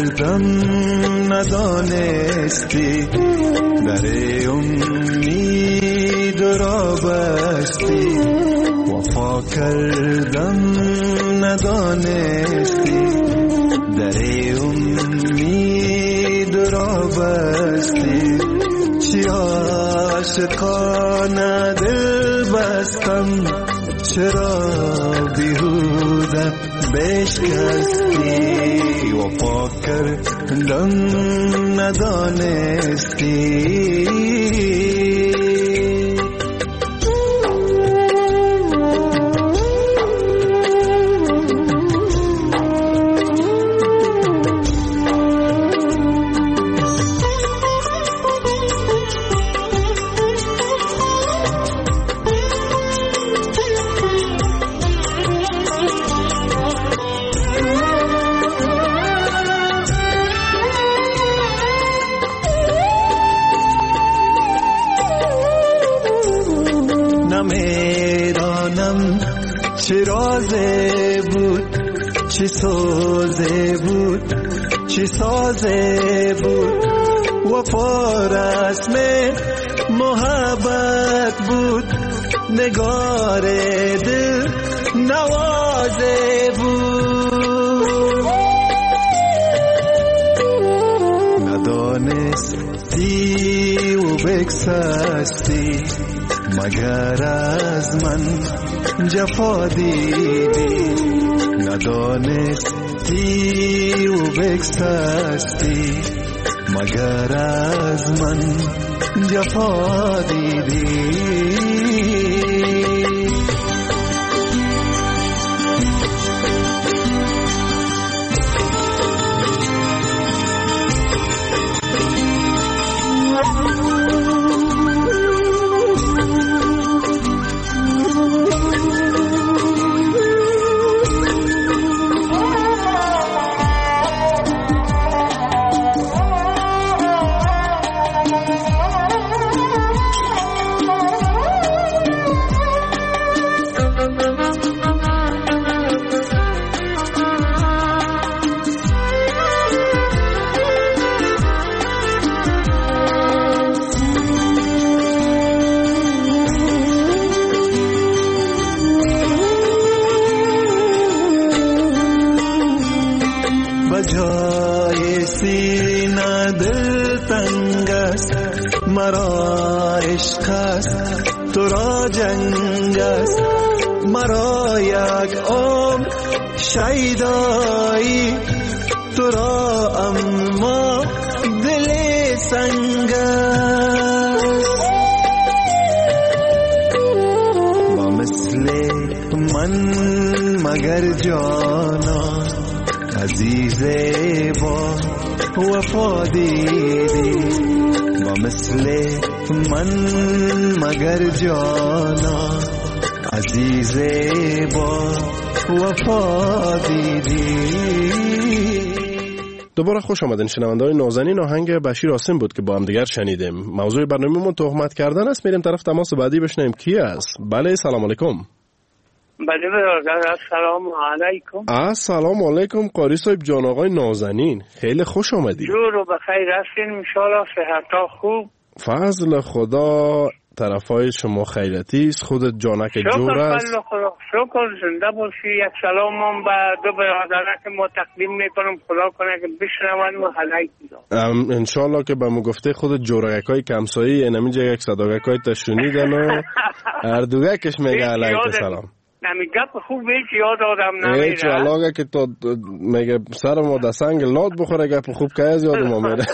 کردم ندانستی، در امید را بستی. وفا کردم ندانستی، در امید را بستی. چی عاشقانه دل بستم، چرا بیهوده بشکستی. وفا کردم ندانستی. نمیدانم چه رازه بود، چه سوزه بود، چه سازه بود. وفا رسم محبت بود، نگار دل نوازه بود. ندانستی و بگسستی، مگر از من جفا دیدی. ندانستی و بگسستی، مگر از من جفا دیدی. مرا عشق است تو را جنگ است، مرا یک عمر شیدایی تو را اما دل سنگ است. با مثل من مگر جانا عزیز با وفا دیدی. با مثل من مگر جانا عزیز با وفا دیدی. دوباره خوش آمدین شنونده‌های نازنین. آهنگ بشیر عاصم بود که با هم دیگر شنیدیم. موضوع برنامه‌مون تهمت کردن است. میریم طرف تماس بعدی بشنویم کی است. بله سلام علیکم. بله برادر السلام علیکم. السلام علیکم قاری صاحب جان آقای نازنین، خیلی خوش آمدید. جور و بخیر هستین ان شاء الله، صحت خوب. فضل خدا طرفای شما خیرتی است، خودت جانک جور است. شکر زنده باشی. یک سلام به دو برادران که ما تقدیم میکنم، خدا کنه که بشنون و حلایت بدن ان شاء الله. که به ما گفته خودت جورگکای کمسایی اینجا یک صداگکای تشونیدن و اردوگکش میگه علیک سلام. گپ خوب هیچ یاد آدم نمیره. هیچ علاقه که تو میگه سر ما دسنگ لاد بخوره گپ خوب که از یاد ما میره.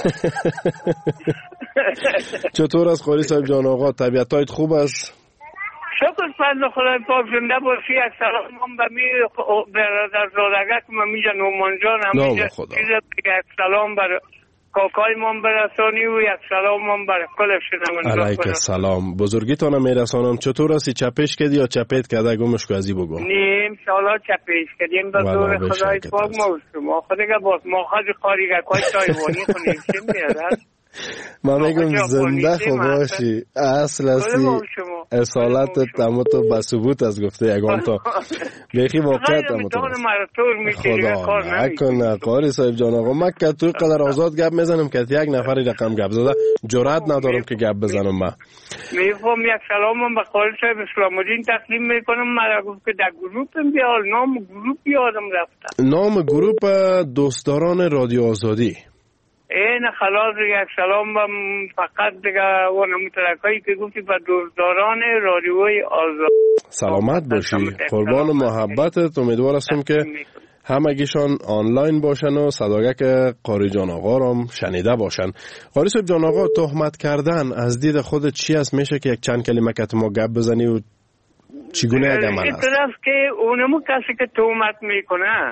چطور است قاری صاحب جان آقا؟ طبیعتایت خوب است؟ شکر فضل خدای پاک زنده باشی. یک سلام به می برادر زادگت ما میجا نومان جان هم میجا یک سلام بر کاکای من برسانی و یک سلام من بر کل شنوندگان. علیک السلام. بزرگیتانم میرسانم. چطور هستی؟ چپش کردی یا چپیت کرده گمش کو ازی بگو؟ نه ان شاء الله چپش کردیم به دور خدای پاک. ما خودگه باز ما خاج خاریگه کای تایوانی کنیم چیم بیاد. من میگم زنده خوباشی اصل هستی اصالت تموتو به ثبوت از گفته یگان تا بیخی واقعیت تموتو خدا نکنه قاری صاحب جان آقا من که توی قدر آزاد گپ میزنم که یک نفری رقم گپ زده جرأت ندارم که گپ بزنم. من میخوام یک سلامم به قاری صاحب اسلام الدین تقدیم میکنم. من گفت که در گروپم بیال نام گروپ یادم رفته. نام گروپ دوستداران رادیو آزادی. این خلاص یک سلام بم فقط دیگه و نموترکایی که گفتی به دوستداران رادیوی آزاد. سلامت باشی قربان محبتت. امیدوار هستم که همگیشان آنلاین باشن و صداگک قاری جان آقا رو شنیده باشن. قاری صاحب جان آقا تهمت کردن از دید خود چی است؟ میشه که یک چند کلمه که ما گپ بزنی و چگونه یک عمل است؟ این طرف که اونمو کسی که تهمت میکنه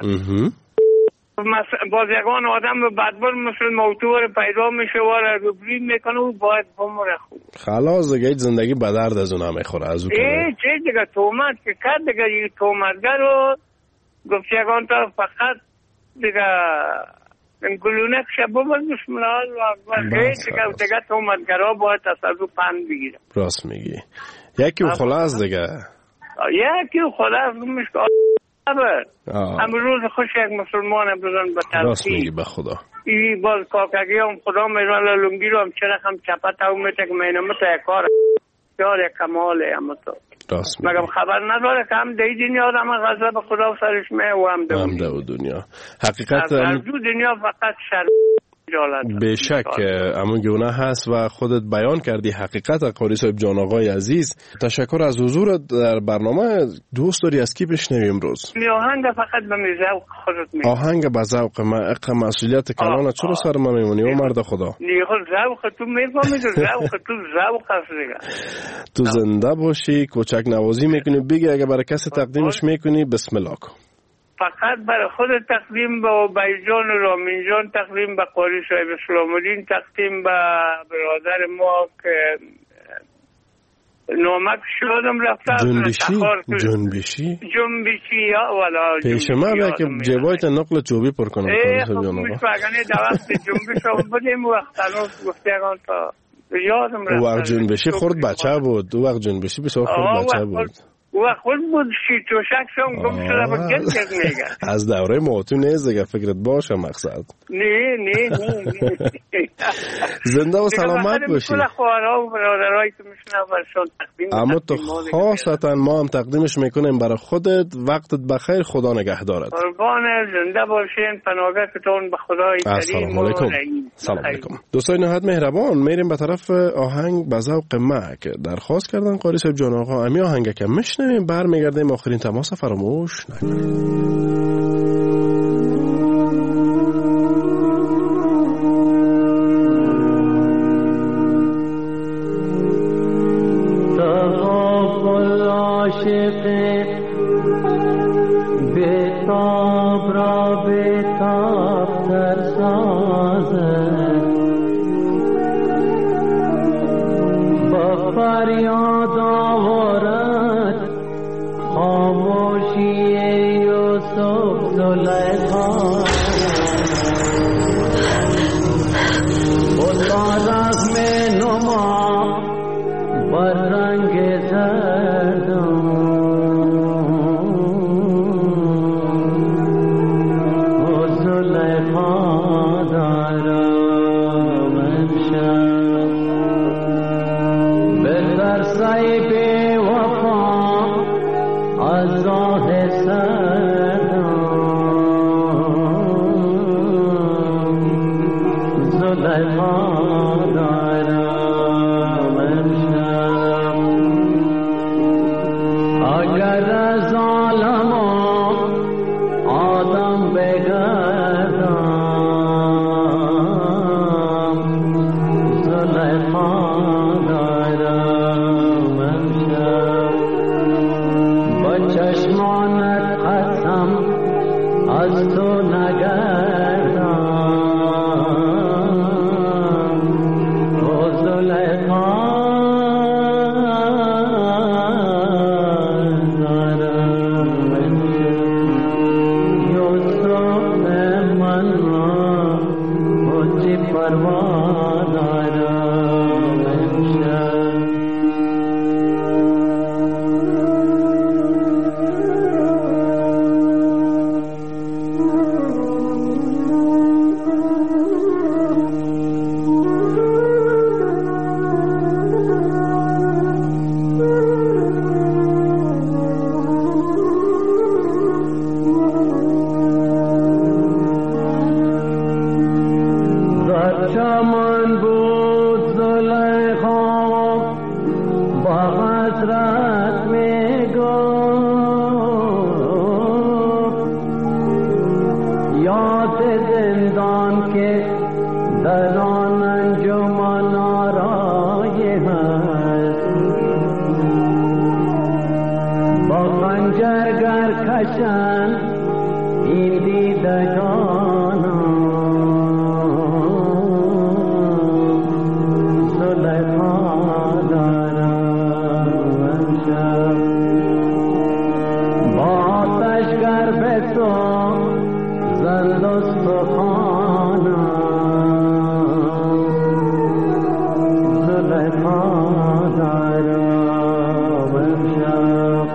باز یکان آدم بدبار مثل موتور پیدا میشه و رو برید میکنه و باید بمره خوب خلاص دیگه زندگی به درد از اون میخوره. از اون چه دیگه تهمت که کرد دیگه یه تهمتگر رو گفت یکان تا فقط دیگه گلونه کشه ببرد بسم الله و دیگه تهمتگرها باید تصدو پند بگیرم. راست میگی یکی و خلاص دیگه یکی و خلاص میشه امروز خوش یک مسلمان بزن به ترقی. راست میگی به خدا ای باز کاکگی هم خدا میران لنگی رو هم چرا هم چپت هم میته که مینمت یک کار یار یک کماله هم تو راست میگی مگم خبر نداره که هم دی دنیا آدم غضب خدا سرش می و هم دو دنیا حقیقت از دو دنیا فقط شر به شک امون گونه هست و خودت بیان کردی حقیقت. قاری صاحب جان آقای عزیز تشکر از حضورت در برنامه. دوست داری از کی بشنویم امروز؟ آهنگ فقط به ذوق خودت می آهنگ به ذوق من مسئولیت کلان چرا سر من میمونی و مرد خدا؟ نه خود ذوق تو میفهمی تو ذوق تو ذوق هست دیگه. تو زنده باشی کوچک نوازی میکنی بگی اگه برای کسی تقدیمش میکنی بسم الله کن. فقط برای خود تقدیم به بیجان و رامین جان، تقدیم به قاری صاحب اسلام الدین، تقدیم به برادر ما که نامک شدم رفته جنبشی والا پیش ما بیا که جوایت نقل چوبی پر کنم. خب میشوگنه در وقت جنبش هم بودیم وقت الان گفتگان تا یادم رفته. وقت جنبشی خورد بچه بود. وقت جنبشی بسیار خورد بچه بود. و خود بود تو شخصم گم شده با گل میگه از دوره موتو نیست دیگه فکرت باشه مقصد. نه زنده و سلامت باشی. اما تو خاصتا ما هم تقدیمش میکنیم برای خودت. وقتت بخیر، خدا نگهدارت. قربان زنده باشین، پناهگاهتون به خدای کریم و رحیم. سلام علیکم دوستای نهایت مهربان. میریم به طرف آهنگ به ذوق ما که درخواست کردن قاری صاحب جان آقا. امی آهنگ که میشنویم برمیگردیم. آخرین تماس فراموش نکنید. परवाना زان که در آن انجمن آرای هست با خنجرگر کشند این دیدگان زلیخا دارم امشب با آتشگر به تو زند استخوانم زلیخا دارم امشب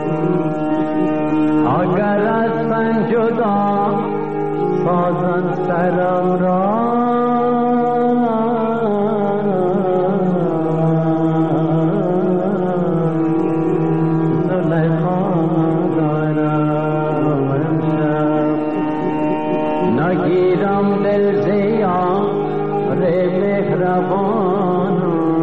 اگر از من جدا سازن سرم را زلیخا دارم امشب نگیرم دل زیا ره مهربانم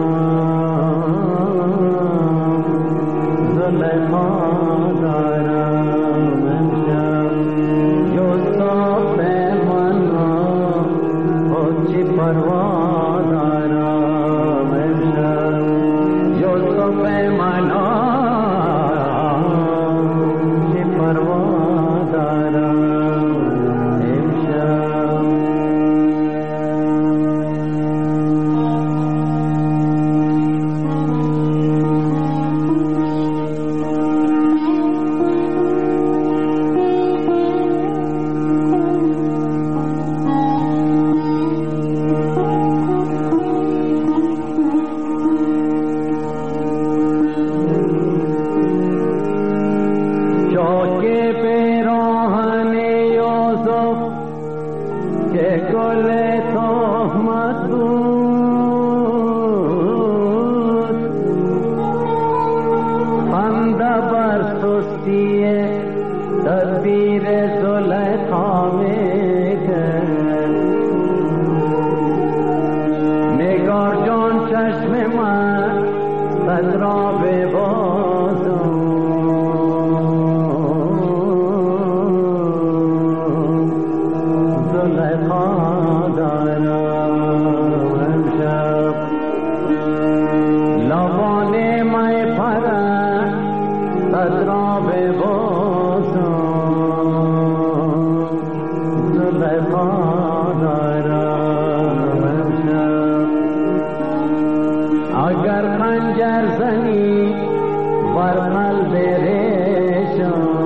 زلیخا دارم امشب یوسف من خودچی پروا دارم امشب یوسف من چی پروا دارم امشب اگر خنجر زنی بر قلب ریشان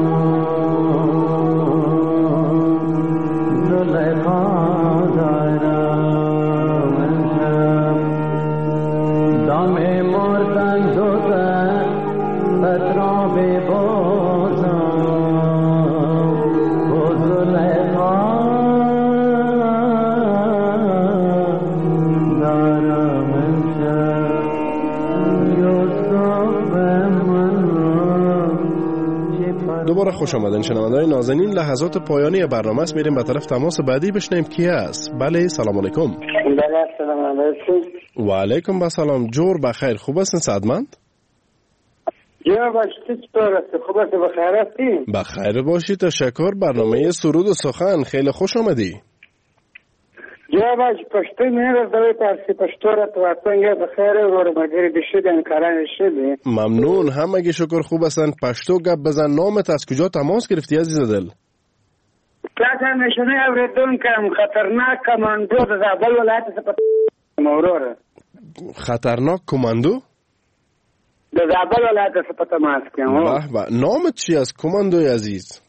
زلیخا دارم امشب دم مردن دوزد فترا ببازم و زلیخا دارم امشب دوباره خوش آمدین شنونده‌های نازنین. لحظات پایانی برنامه است. میریم به طرف تماس بعدی بشنیم کی است. بله سلام علیکم. بله سلام علیکم. و علیکم السلام. جور بخیر. خوب هستین سعادتمند؟ جور باشید. چطور هستی؟ خوب هستی؟ بخیر هستی؟ بخیر باشی. تشکر. برنامه سرود و سخن خیلی خوش آمدی. جواب پښتو نه راځي تاسو پښتو راته څنګه بخیر ورمګری د شدن کاران شدی. ممنون. همگی شکر خوب هستن. پښتو گپ بزن. نامت از کجا تماس گرفتی عزیز دل؟ تاسو نشونه اوریدونکو خطرناک کماندو د زابل ولایت څخه مورور. خطرناک کماندو؟ د زابل ولایت څخه تماس کوم. به به. نامت چی است کماندوی عزیز؟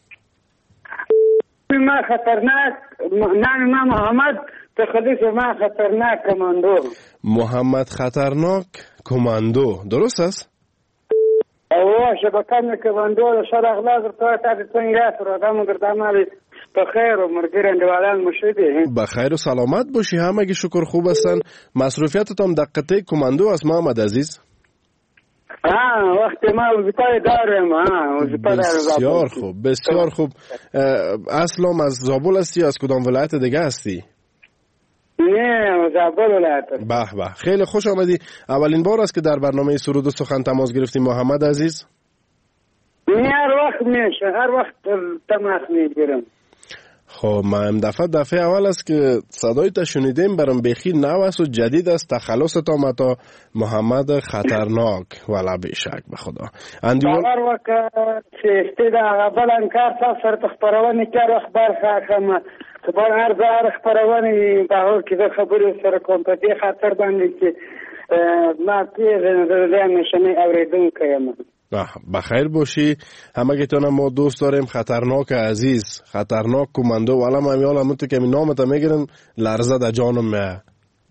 ما خطرناک نام محمد تخلیص ما خطرناک کماندو. محمد خطرناک کماندو درست است؟ اوه شبکه کماندو شهر اغلاز تو تا څنګه سره دمو درتمالي بخیر و مرګران دیوالان مشهدی. بخیر و سلامت باشی. همگی شکر خوب هستن. مصروفیتتان دقیقه کماندو است محمد عزیز؟ وقتی ما وظیفه دارم. بسیار خوب بسیار خوب. اصلم از زابل هستی از کدام ولایت دیگه هستی؟ نه زابل ولایت. به به خیلی خوش آمدی. اولین بار است که در برنامه سرود و سخن تماس گرفتیم محمد عزیز؟ نه هر وقت میشه هر وقت تماس میگیرم. خب من دفعه اول است که صدای تا شنیدیم برام بیخی نو است و جدید است. تخلص تا متا محمد خطرناک ولا بیشک به خدا باور وکړه چې استدا بل انکار تاسو ته خبرونه کړو اخبار خاخمه خبر هر ځای خبرونه په هغه کې د خبرو سره کوم په دې خاطر باندې چې ما پیژنم نشنه اوریدونکو یم. بخیر باشی. همه گیتونه ما دوست داریم. خطرناک عزیز، خطرناک کماندو. والا من یالم تو که نامتا میگیرم لرزه در جانم میه.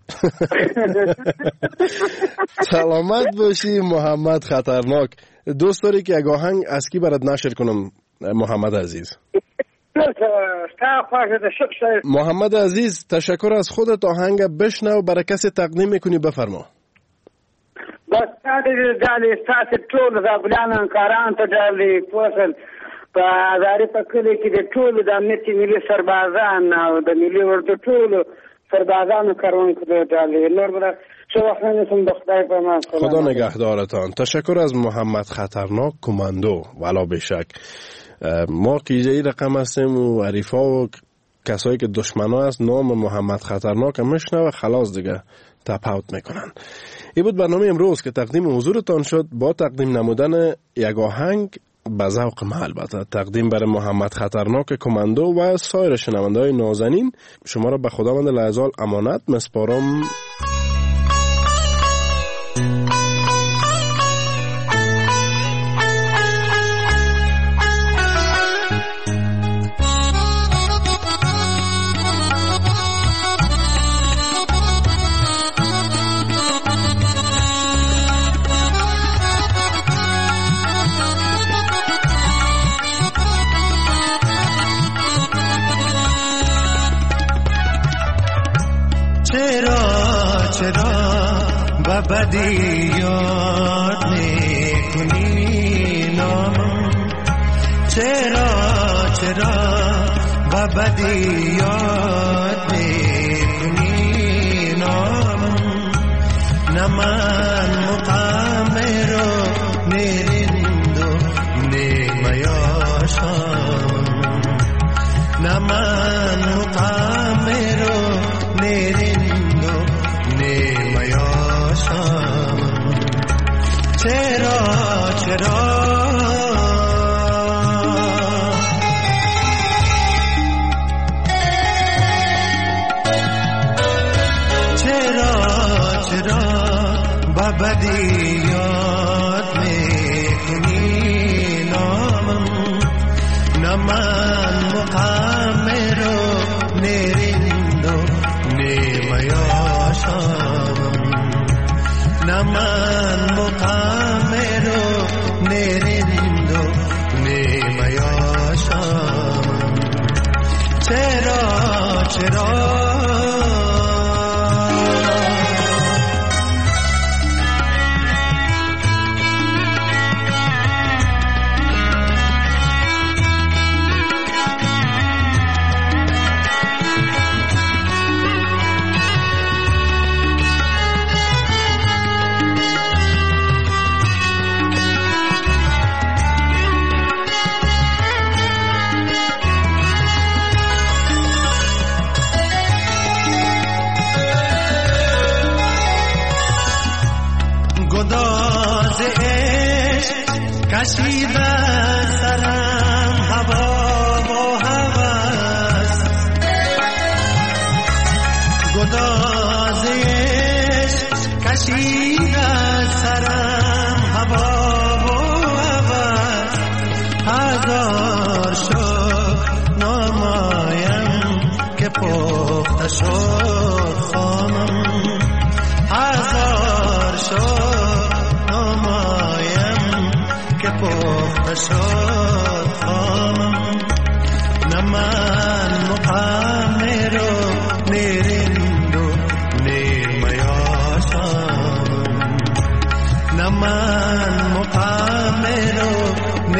سلامت باشی محمد خطرناک. دوست داری که یک آهنگ از کی برات نشر کنم محمد عزیز؟ محمد عزیز تشکر از خودت. آهنگ بشنو برای کسی تقدیم میکنی بفرما. بس دالي ساتي ټول د بلانان کاران ته دالي فصل په ازاري په کلی کې د ټول د امنیت ملي سربازان او د ملي ورته ټول سربازانو کاروونکو ته دالي نور بل څه وخت نسم د خدای په امان. خدا نگهدارتان. تشکر از محمد خطرناک کماندو. والا بشک ما کیجه رقم هستیم و عریفا و کسایی که دشمنا است نام محمد خطرناک میشنوه خلاص دیگه تپاوت میکنن. این بود برنامه امروز که تقدیم حضورتان شد با تقدیم نمودن یک آهنگ به ذوق ما. البته تقدیم برای محمد خطرناک کماندو و سایر شنونده‌های نازنین. شما را به خداوند لعزال امانت مسپارم. بدی یاد میکنی نامم چرا بدی یاد میکنی نامم نه من مقامر و نرند و نمیاشم نه من مقامر و نرند و نمیاشم چرا بدی یاد میکنی نامم نه من مقامر و نرند و نمیاشم نه من مقامر و نرند و نمیاشم چرا گداز عشق کشیده سرم هوا و هوس گداز عشق کشیده سرم هوا و هوس هزار شکر نامایم که پخته شد خانم هزار شکر نامایم که پخته شد خانم نه من مقامر و نرند و نمیاشم نه من مقامر و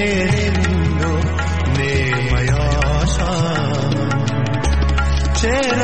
نرند و نمیاشم چرا